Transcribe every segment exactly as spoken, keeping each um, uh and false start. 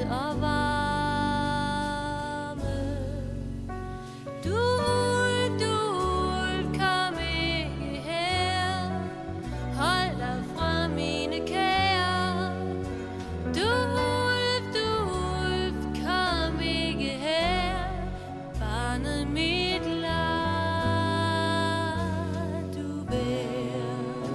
og varme. Du ulv, du ulv, kom ikke her. Hold dig fra mine kære. Du ulv, du ulv, kom ikke her. Barnet mit lad du være.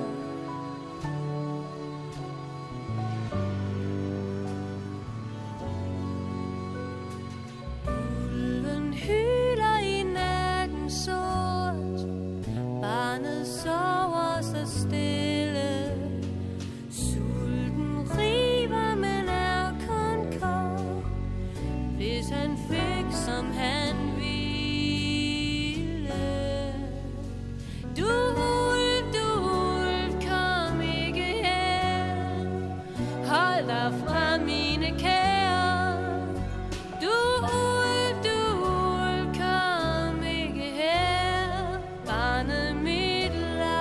Ulven hyler i natten sort. Barnet sover så stille. Sulten river, men er kun kold. Hvis han fik, som han ville. Du ulv, du ulv, kom ikke her. Hold dig fra mine kære. Du ulv, du ulv, kom ikke her. Barnet mit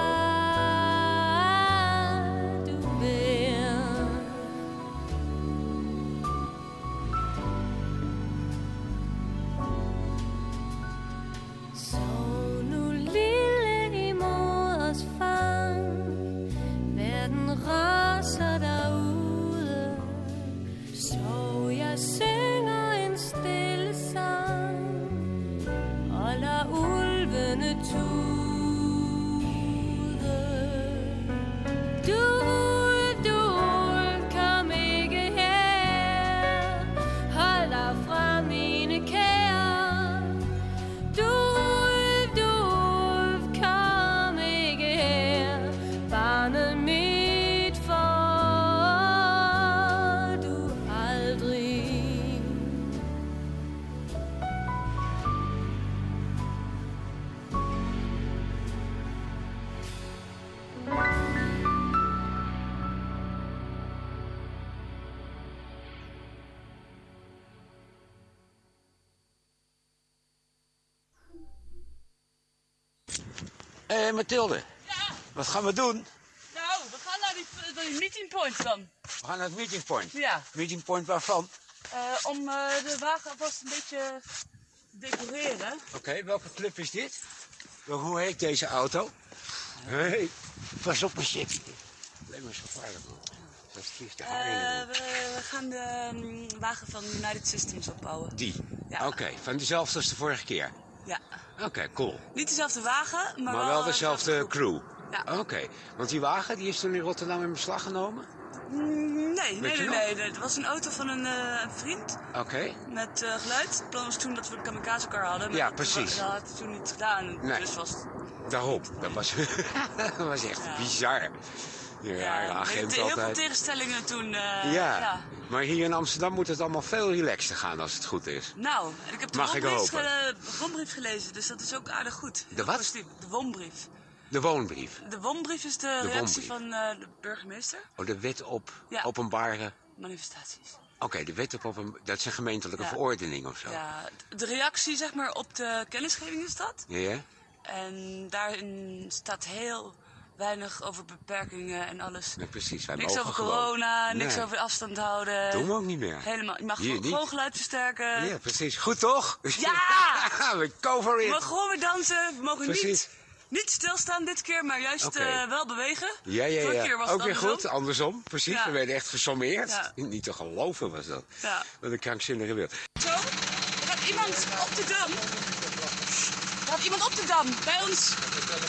lad du være. Sov nu lille i moders fang. Verden raser derude. Sov, jeg synger en stille sang. Og lad ulvene tude. Du ulv, du ulv, kom ikke her. Hold dig fra mine kære. Du ulv, du ulv, kom ikke her. Barnet mit får du aldrig. Hé, hey, Mathilde. Ja, Wat gaan we doen? nou, we gaan naar die, naar die meeting point dan. We gaan naar het meeting point. Ja. Meeting point waarvan? Uh, om uh, de wagen alvast een beetje te decoreren. Oké, okay, welke club is dit? Wel, hoe heet deze auto? Hé, hey, pas op mijn shit. Alleen maar zo gevaarlijk, man. Dat vliegt er Uh, hard in. we, we gaan de um, wagen van United Systems opbouwen. Die? Ja. Oké, okay, van dezelfde als de vorige keer? Ja. Oké, okay, cool. Niet dezelfde wagen, maar, Maar wel dezelfde groep. crew? Ja. Oké, okay. Want die wagen die is toen in Rotterdam in beslag genomen? Mm, nee, nee, je nee, nog? nee. Het was een auto van een, uh, een vriend Oké. Okay. met uh, geluid. Het plan was toen dat we een kamikaze car hadden. Maar Ja, dat, precies. Dat had hij toen niet gedaan. Nee. Dus was het... Daarom, dat was, dat was echt Ja. bizar. Die rare Ja, agent heel veel altijd. tegenstellingen toen. Uh, Ja. ja. Maar hier in Amsterdam moet het allemaal veel relaxter gaan als het goed is. Nou, en ik heb de Mag ik wonbrief, hopen? ge wonbrief gelezen, dus dat is ook aardig goed. De wat? Positief. De wonbrief. De woonbrief. De wonbrief is de, De reactie wonbrief. van uh, de burgemeester. Oh, de wet op Ja. openbare... Manifestaties. Oké, okay, de wet op open... Dat is een gemeentelijke Ja. verordening of zo. Ja, de reactie zeg maar op de kennisgeving is dat. Ja, ja? En daarin staat heel weinig over beperkingen en alles. Nee, precies. Wij Niks mogen over gewoon. corona, niks Nee. over afstand houden. Doen we ook niet meer. Helemaal. Je mag Hier gewoon, niet. gewoon geluid versterken. Ja, precies. Goed toch? Ja! We go for We it. mogen gewoon weer dansen. We mogen Precies. niet, niet stilstaan dit keer, maar juist Oké. uh, wel bewegen. Ja, ja, Vorige ja. keer was Ook het weer andersom. goed. Andersom. Precies. Ja. We werden echt gesommeerd. Ja. Niet te geloven was dat. Ja. Wat een krankzinnige wil. Zo, er gaat iemand op de dam. Er gaat iemand op de dam, bij ons. Er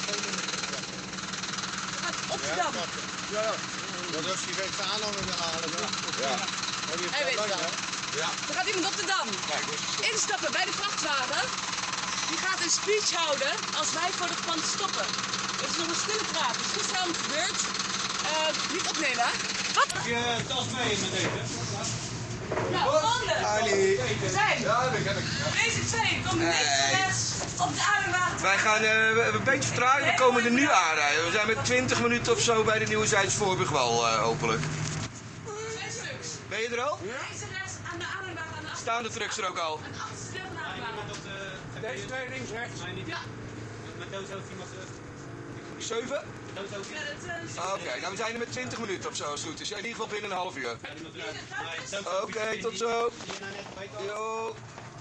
gaat op de dam. Ja, dat is die weet de aanhanger halen. Ja. Hij weet het wel. Ja. Er gaat iemand op de dam. Kijk, dit is... Instappen bij de vrachtwagen. Die gaat een speech houden als wij voor de kant stoppen. Het is nog een stille praat. Het is gisteravond gebeurd. Uh, niet opnemen, hè? Wat? Heb je tas mee met deze? Nou, volgende. Ali. We zijn. Ja, dat ken ik. Deze twee komen niks op de Aardenwaard. Wij gaan uh, een beetje vertragen, we komen er nu aanrijden. We zijn met twintig minuten of zo bij de Nieuwezijds Voorburgwal, uh, hopelijk. Twee stuks. Ben je er al? Links en rechts aan de Aardenwaard aan de achterkant. Staan de trucks er ook al? Aan de achterste deel van de Aardenwaard. Deze twee links, rechts. Ja. Met deze heeft iemand... zeven? Ja, dat is... Ah, Oké, nou we zijn er met twintig minuten of zo als het goed is. Ja, in ieder geval binnen een half uur. Oké, okay, tot zo. Jo.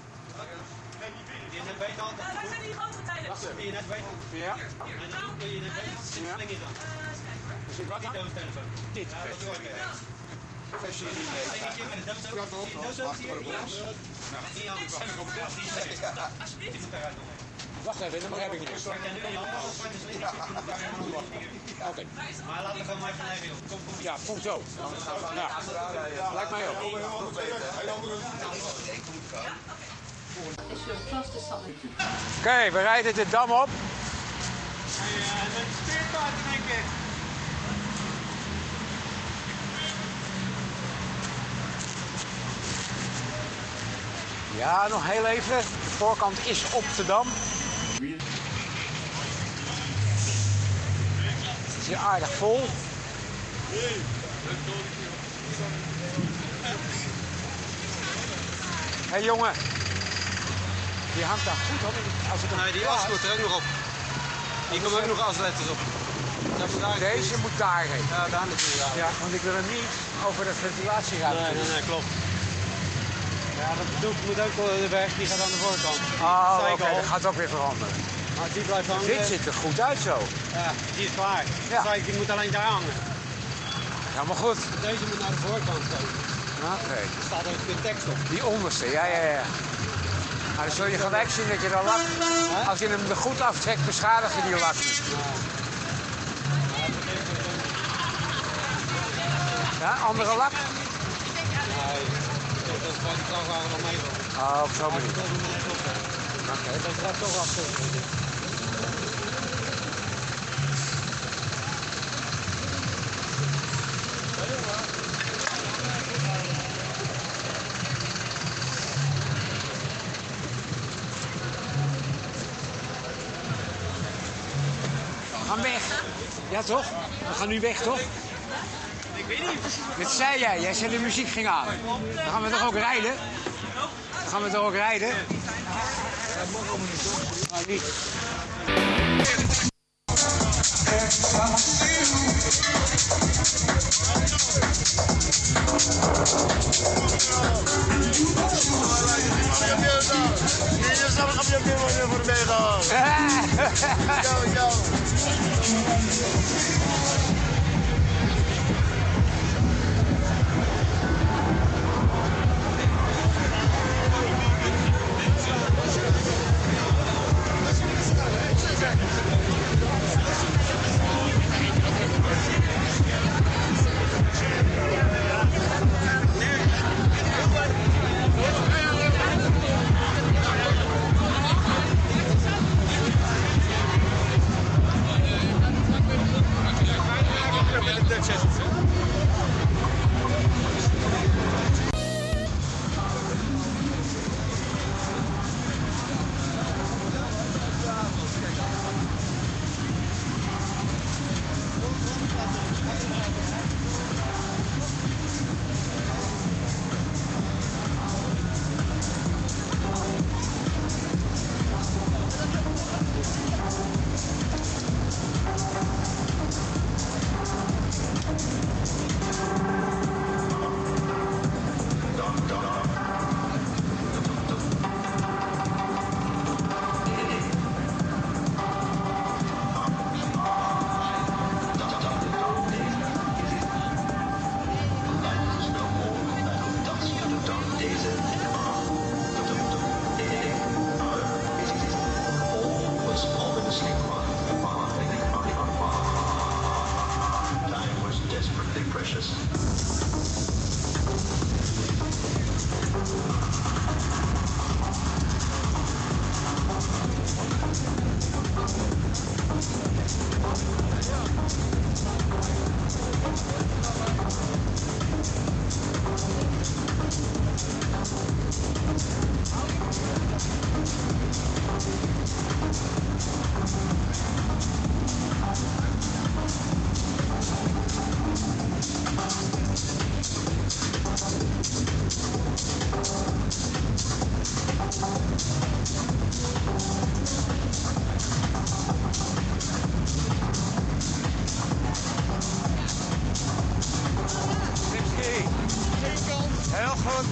Ja, wij zijn hier grote tijden. Ja? Zit wat dan? Dit. Wacht even, dat begrijp ik niet. Oké. Okay. Maar laten we gewoon maar even leggen, joh. Kom, kom. Ja, komt zo. Ja, lijkt mij ook. Oké, okay, we rijden de dam op. En met de speerpaard in één keer. Ja, nog heel even. De voorkant is op de dam. Het is hier aardig vol. Hé hey, jongen, die hangt daar goed op. Als ik hem Nee, die as moet er ook nog op. Hier komen ook nog asletters op. Deze moet daarheen. Ja, daar natuurlijk. Ja, ja, want ik wil hem niet over de ventilatieruimte. Nee, nee, nee, klopt. Ja, dat doek moet ook de weg, die gaat aan de voorkant. Oh, oké, okay, dat gaat ook weer veranderen. Maar die blijft hangen. Dit ziet er goed uit zo. Ja, die is klaar. Ja. Kijk, die moet alleen daar hangen. Ja, maar goed. Deze moet naar de voorkant komen. Oké. Okay. Er staat ook de tekst op. Die onderste, ja, ja, ja. Nou, dan zul je gelijk zien dat je de lak, als je hem er goed aftrekt, beschadig je die lak. Ja, andere lak? Nee, dat is bij die vrachtwagen nog mee. Oh, op zo'n manier. Oké, dat gaat toch af. We gaan weg. Ja, toch? We gaan nu weg, toch? Ik weet niet. Dat zei jij. Jij zei de muziek ging aan. Dan gaan we toch ook rijden? Dan gaan we toch ook rijden? Dat mag allemaal niet, toch? Nou, niet. Gewoon.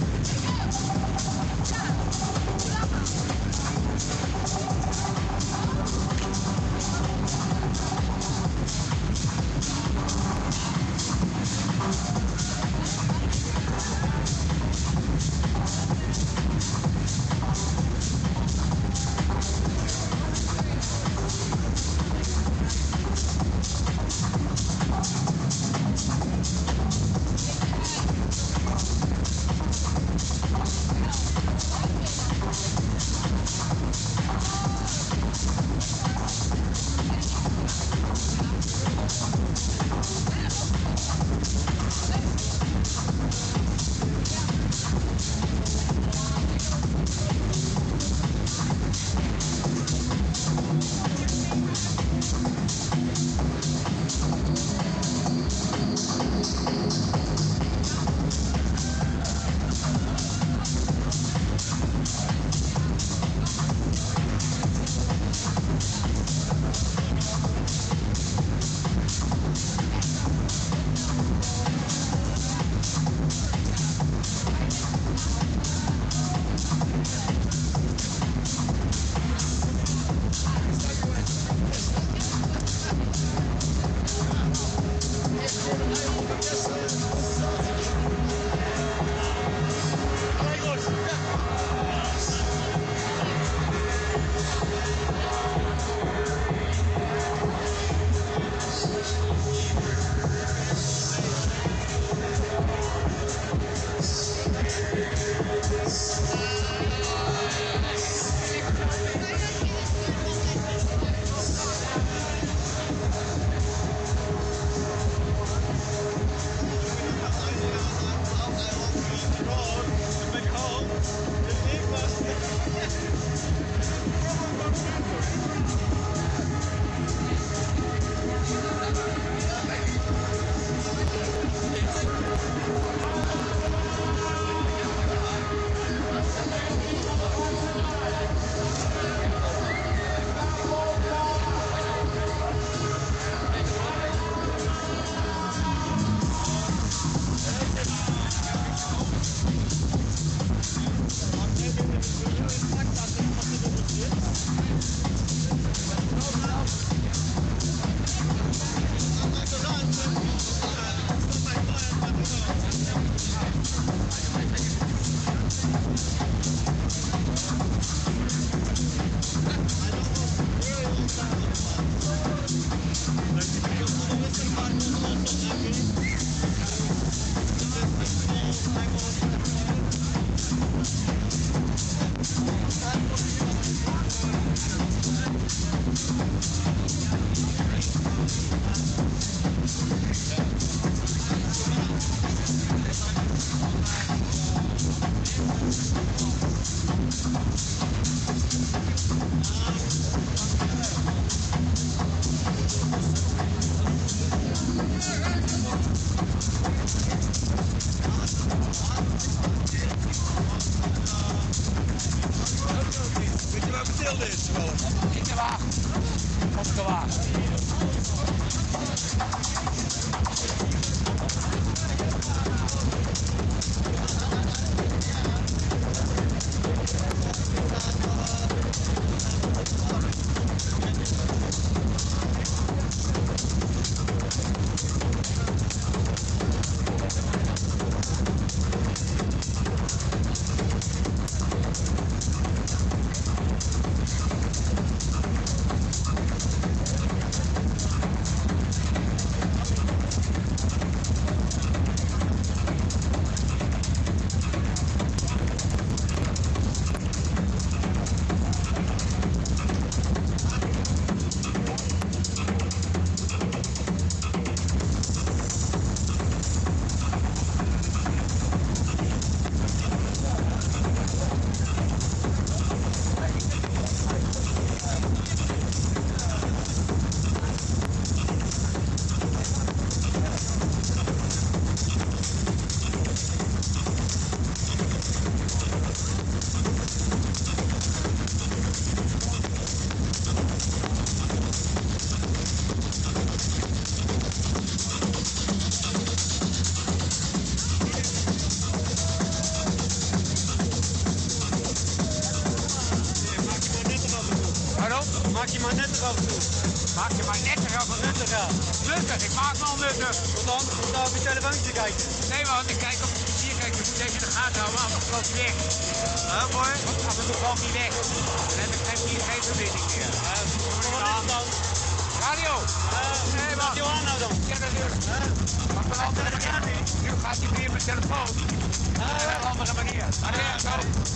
je maar nuttig af en toe. Maak je maar netter af en Nuttig, ja. nuttig. Ik maak wel nuttig. Want anders moet je daar op je telefoontje te kijken. Nee man, ik kijk op de hier kijk, ik moet even in de gaten houden, anders valt hij weg. Ja, mooi. Want af en toe valt hij weg. Dan heb ik geen, hier geen verbinding meer. Ja, wat is het dan? Radio! Nee, wat je aan nou dan? Ja, natuurlijk. Maar van andere manier. Nu gaat hij weer met telefoon. Op een andere manier. Maar ja, zo.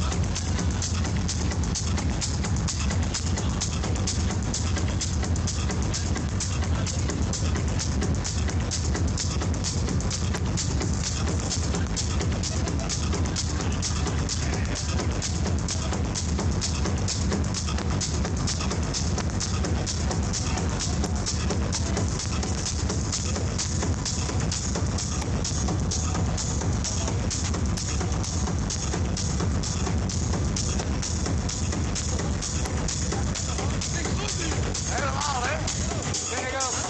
Helemaal, hè? Vind ik ook.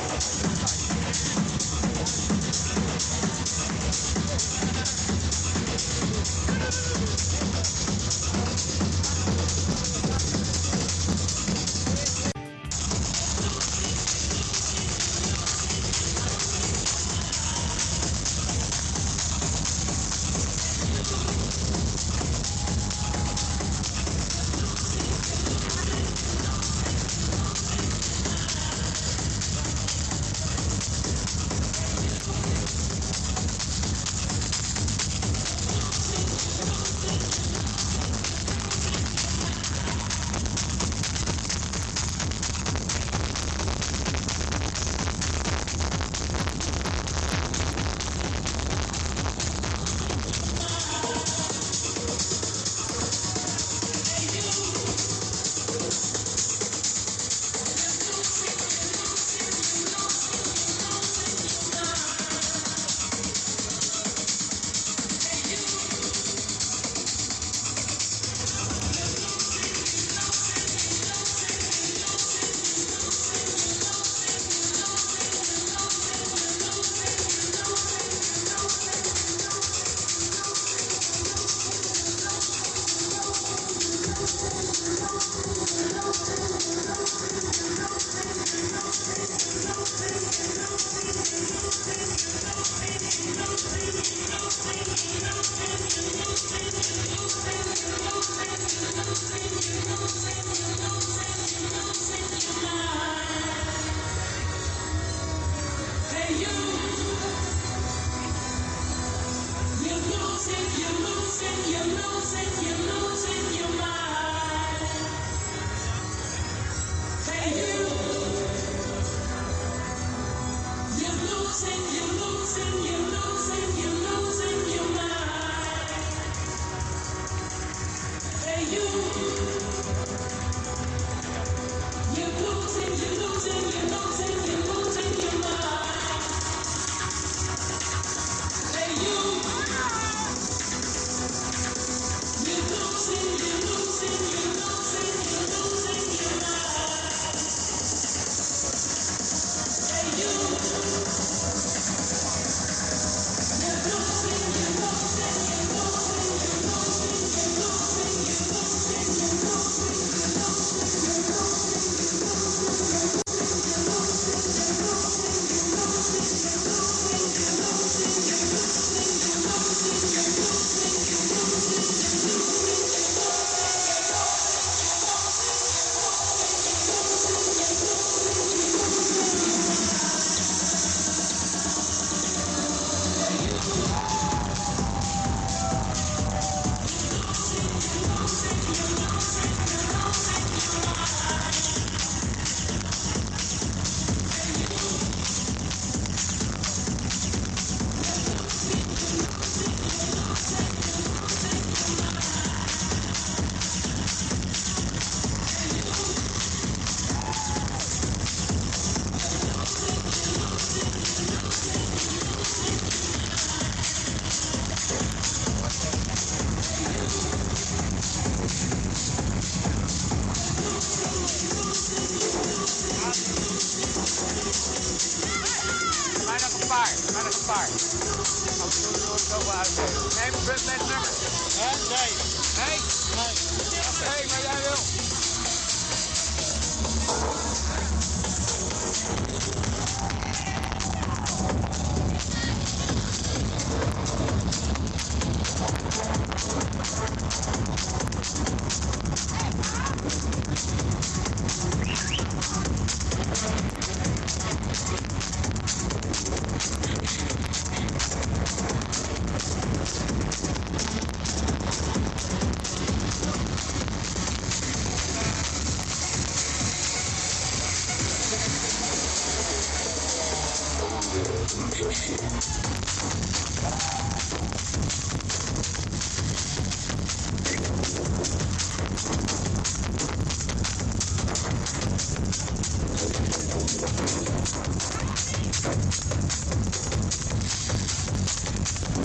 paard. Als we het nooit zoveel uitgeven. Neem een bus met nummer. Hè? Nee. Nee? Nee. Oké, maar jij wil.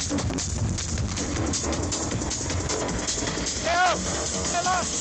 Theo, Theo los!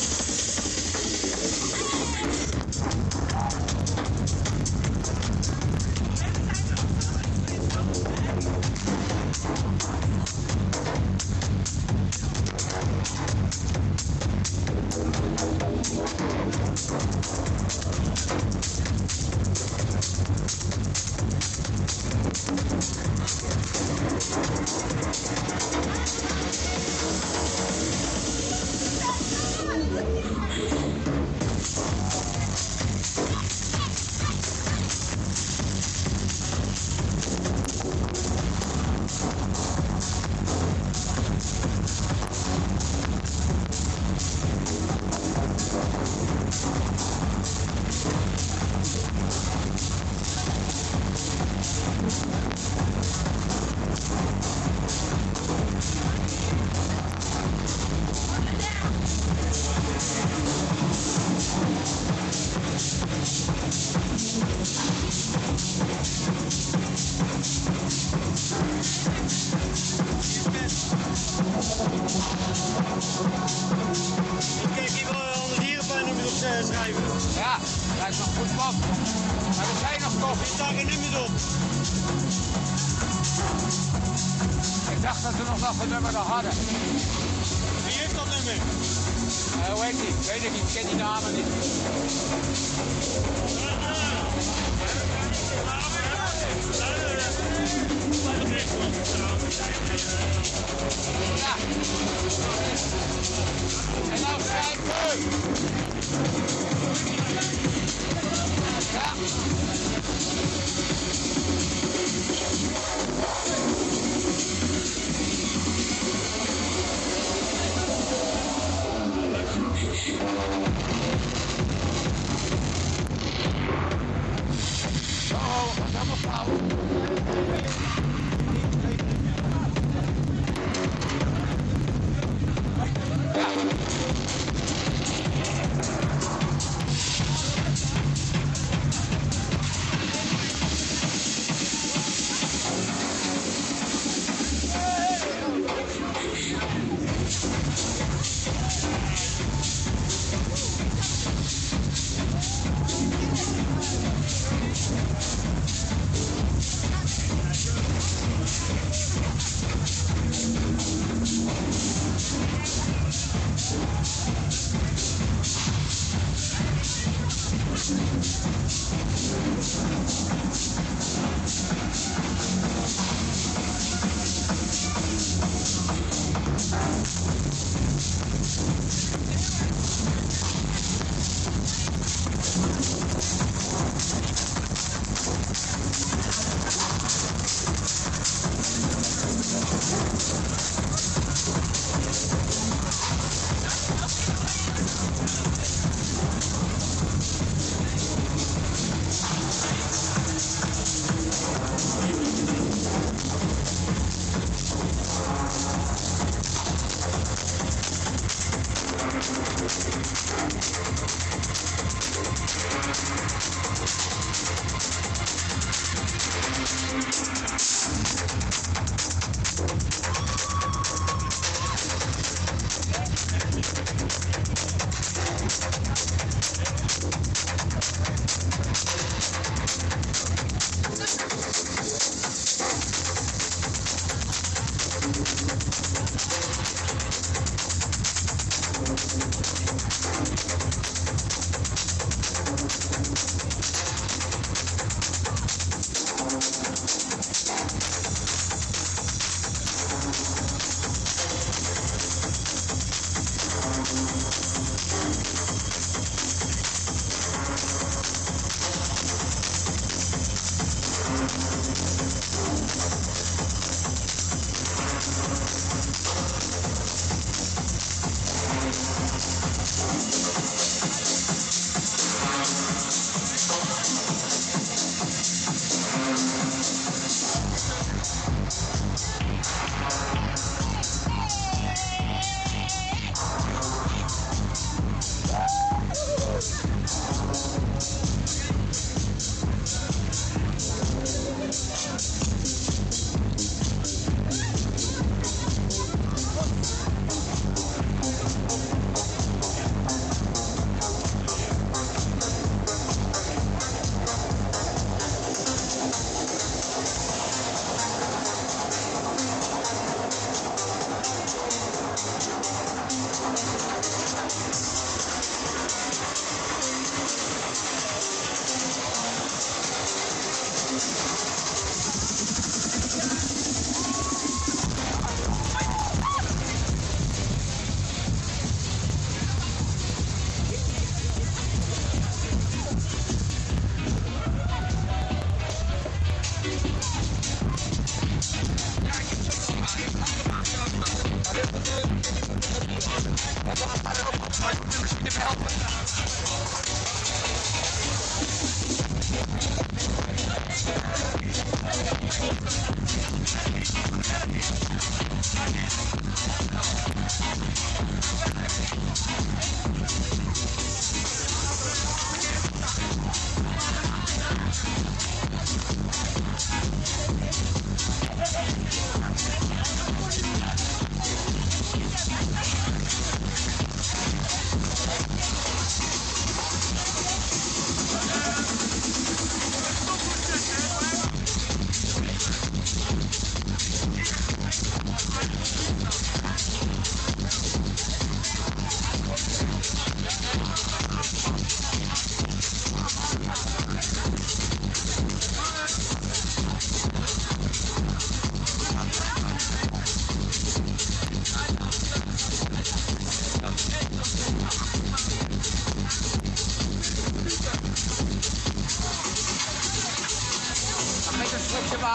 Kijk, hier wel een dierenpijnnummer op schrijven. Ja, dat is nog goed plan. Maar er zijn nog toch. Er staan geen nummers op. Ik dacht dat we nog wel genummerde hadden. Wie heeft dat nummer? Uh, hoe heet die? Weet ik niet, ik ken die namen niet. Ja. En nou schrijven. Ja. Zo, dat is helemaal flauw.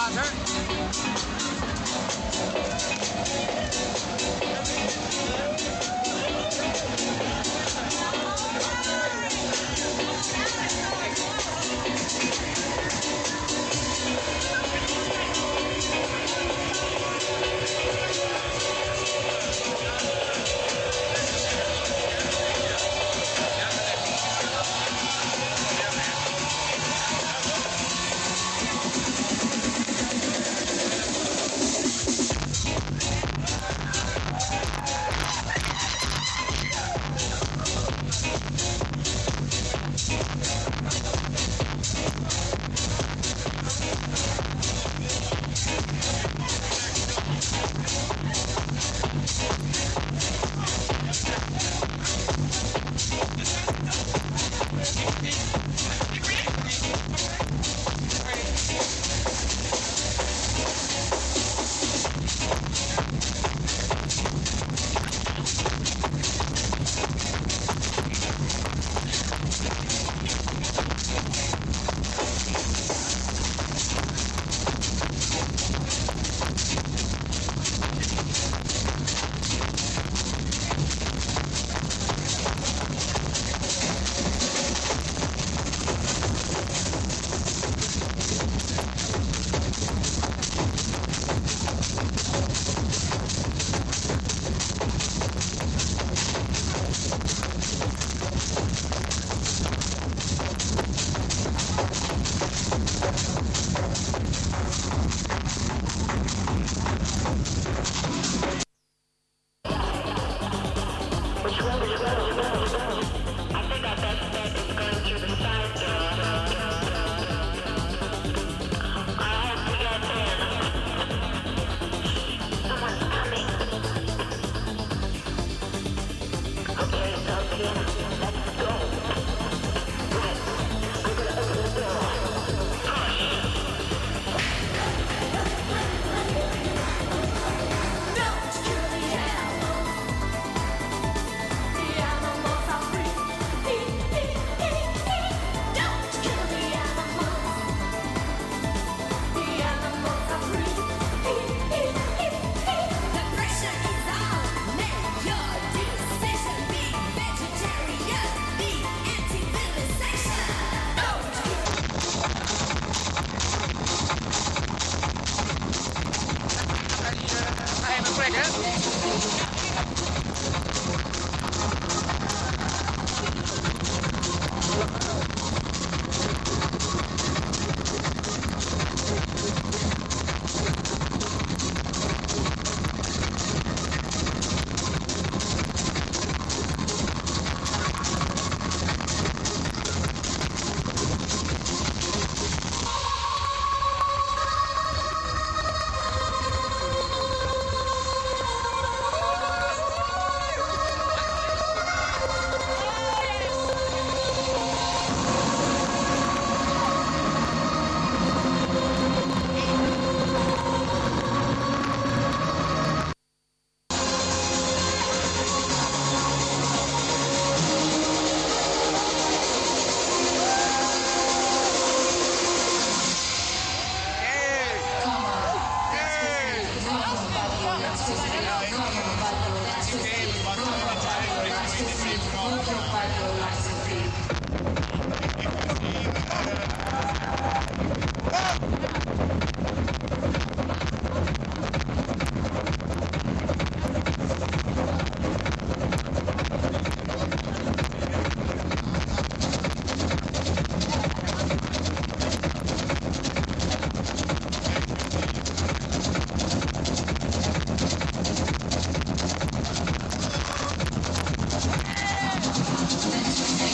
water. Let's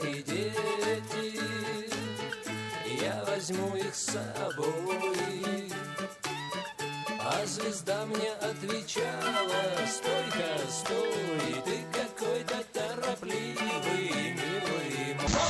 мои дети, я возьму их с собой. А звезда мне отвечала: стой-ка, стой, ты какой-то торопливый, милый мой.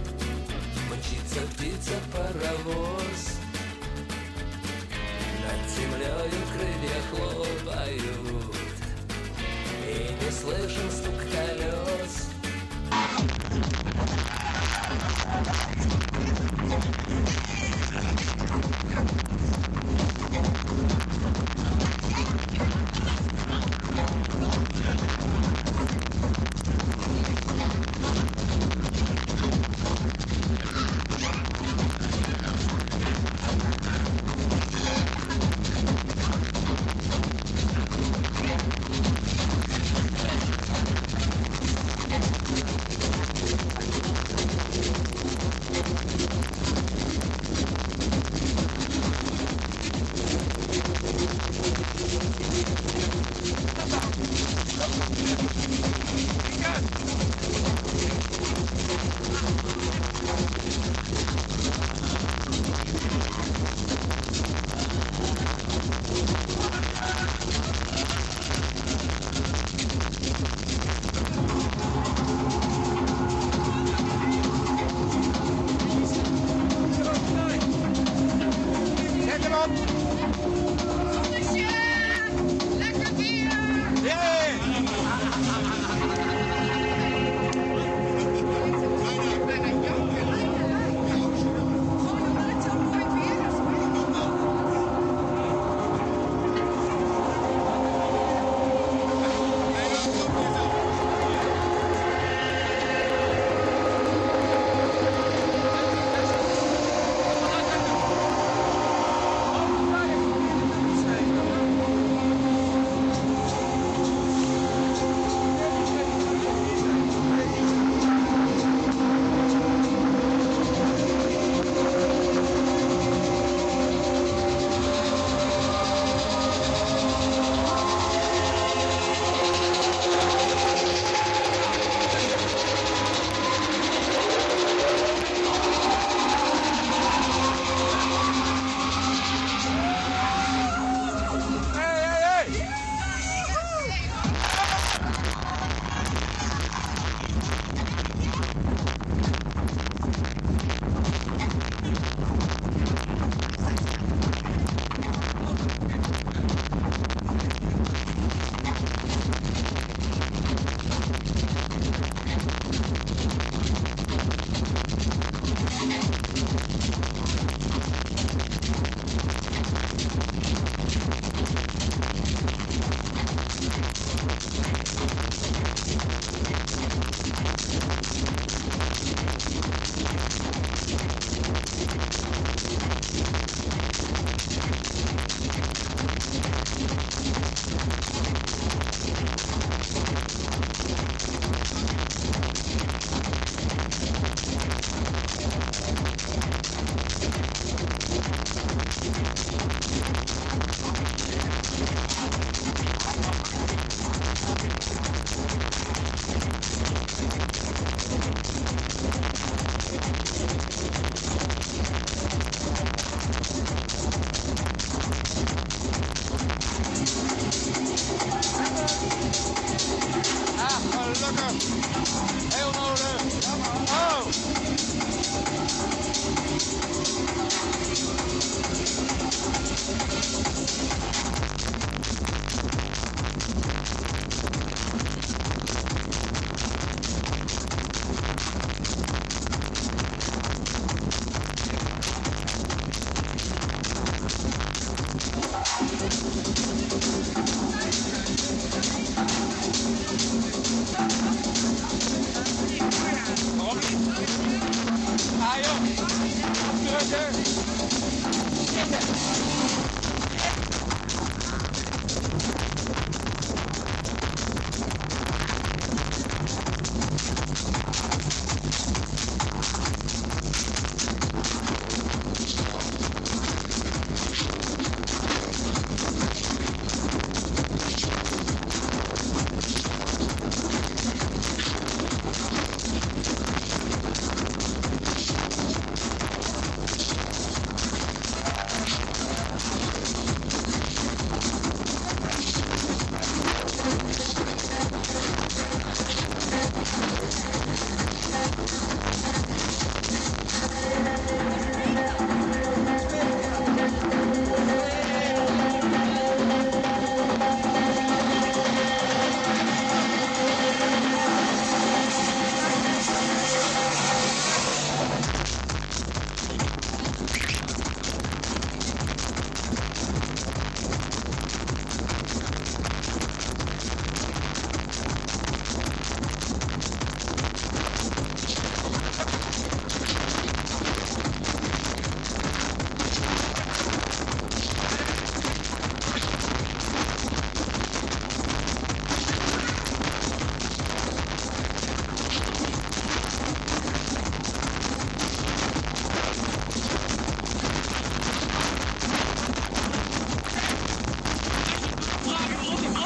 Птица, птица, паровоз над землею крылья хлопают, и не слышен стук колес.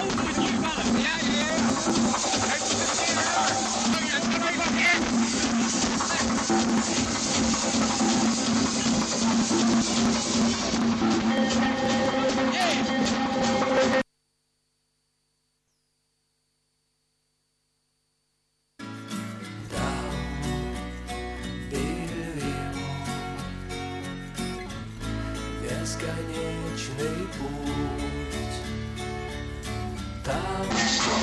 Бесконечный путь. Там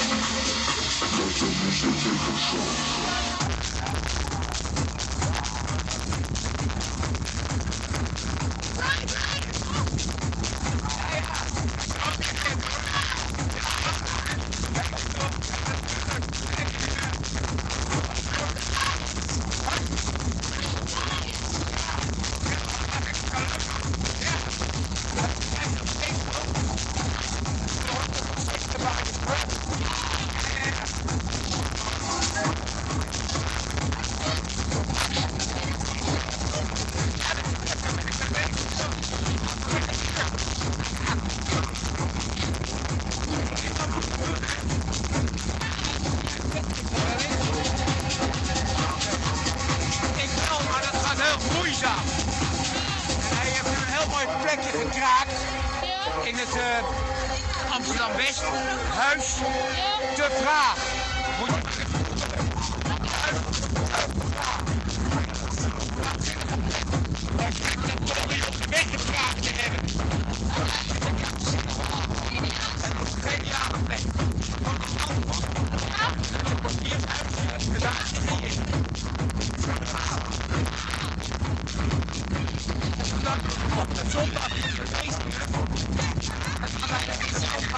plekje gekraakt in het uh, Amsterdam-West. Huis te Vraag. Moet je weggekraakt te hebben. Geen jaarplek. Zondag.